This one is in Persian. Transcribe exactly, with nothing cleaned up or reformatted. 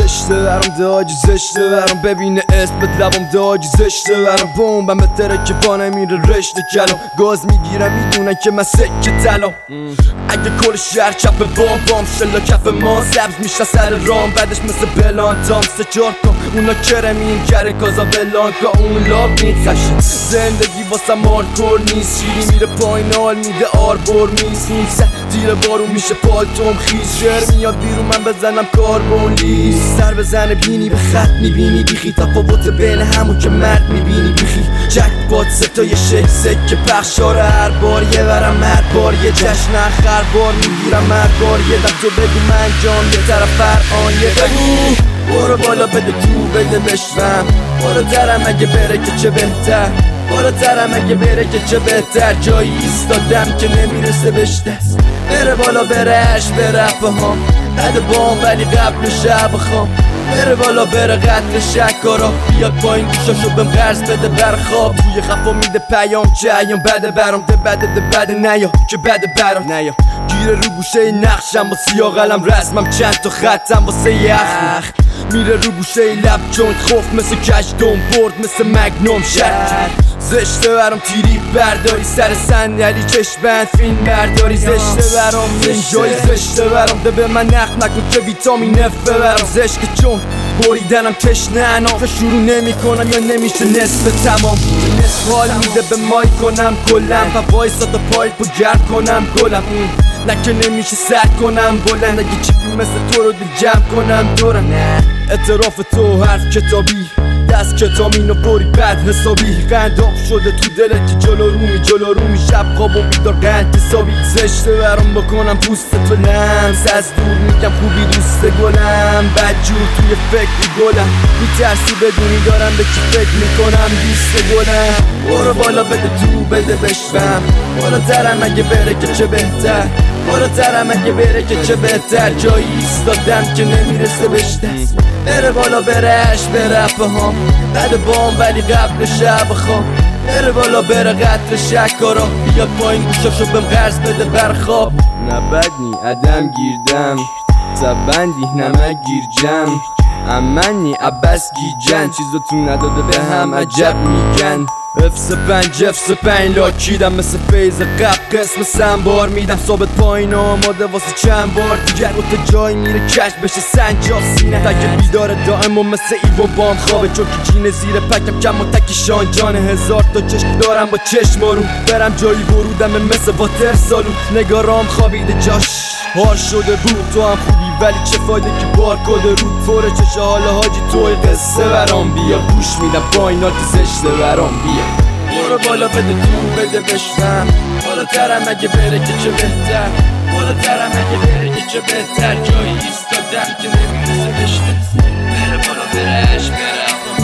زشته برام داجی زشته برام ببینه اسمت لبام داجی زشته برام بومبم به تره که وانه میره رشته کلام گاز میگیرم میدونن که من سکه طلا اگه کل شهر چپ بام بام شلا کف ما سبز میشه سر رام بعدش مثل بلانتام سه چار کن اونا کرمین کره کازا بلانکا اون لاب میخشن زندگی واسه مارکور نیست شیری میره پایین حال میده آربور میز نیست تیر بارون میشه پالتوم خیز شعر میاد بیرون من بزنم کاربون لیست سر بزنه بینی به خط میبینی بیخی تفاوت بین همون که مرد میبینی بیخی جک باد ستای شک سکه پخشاره هر بار یه برم هر بار یه جشن اخر بار میگیرم هر بار یه دم تو بگو من جان یه طرف فرعان یه بگو برو بالا بده تو بده بشوم برو ترم اگه بره که چه بهتر برو ترم اگه بره که چه بهتر جایی ایستادم که نمیرسه بهش دست بره بالا برهش بره افهام بعد بام ولی قبل شب خام بره بالا بره قتل شکارا بیاد پایین گوشاشو بهم قرض بده بر خواب توی خفا میده پیام چه ایام بده برام ده بده ده بده نیا که بده برام نیا گیره رو گوشه نقشم با سیاه قلم رسمم چند تا خطم واسه یخ میره رو گوشه لب چون خوف مثل کشدون برد مثل مگنوم شد زشته برام تیری برداری سر صندلی چشم بند فیلم برداری زشته برام اینجای زشته برام ده به من نخ نکن که ویتامین اف برام زشته چون بریدنم تشنه اناخه شروع نمی کنم یا نمیشه نصف تمام حال میده به مای کنم کلم و وایسا تا پایپ و گرد کنم گلم نه که نمیشه سر کنم بلند اگه چیپی مثل تو رو دل جمع کنم دورم اعتراف تو حرف کتابی دست کتامین و بری بد حسابی قنداب شده تو دلت که جلو رومی جلو رومی شب خواب و بیدار قند حسابی زشته برام بکنم پوست تو لمس از دور میگم خوبی دوست گلم بدجور توی فکر گلم میترسی بدونی دارم به کی فکر میکنم دوست گلم برو بالا بده تو بده بشوم برو ترم اگه بره که چه بهتر برو ترم اگه بره که چه بهتر جایی ایستادم که نمیرسه بهش دست بره بالا برهش بره افهام بعد بام ولی قبل شب خام بره بالا بره قتل شکارا بیاد پایین گوشاشو بهم قرض بده بر خواب نبدنی عدم گیردم زبندی نمک گیرجم امنی عباس گیجن چیزاتون نداده به هم عجب میگن افس پنج افس پنج لاکیدم مثل فیض قبل قسم سنبار میدم ثابت پایین آماده واسه چند بار دیگر رو تا جای میره کش بشه سنجاب سینه تک بیدار دائم و مثل ایو بام خوابه چون که جینه زیر پکم کم و تکی شان جان هزار تا چشم دارم با چشم رو برم جایی برودم مثل واتر سالون نگارام خوابیده جاش هار شده بود تو هم خوبی ولی چه فایده که بار کده رود فوره چشه حالا حاجی توی قصه برام بیا گوش میدم پایینات زشته برام بیا برو بالا بده تو بده بشوم بالا ترم اگه بره که چه بهتر بالا ترم اگه بره که چه بهتر جایی ایستادم که نمیرسه بهش دست بره بالا برهش بره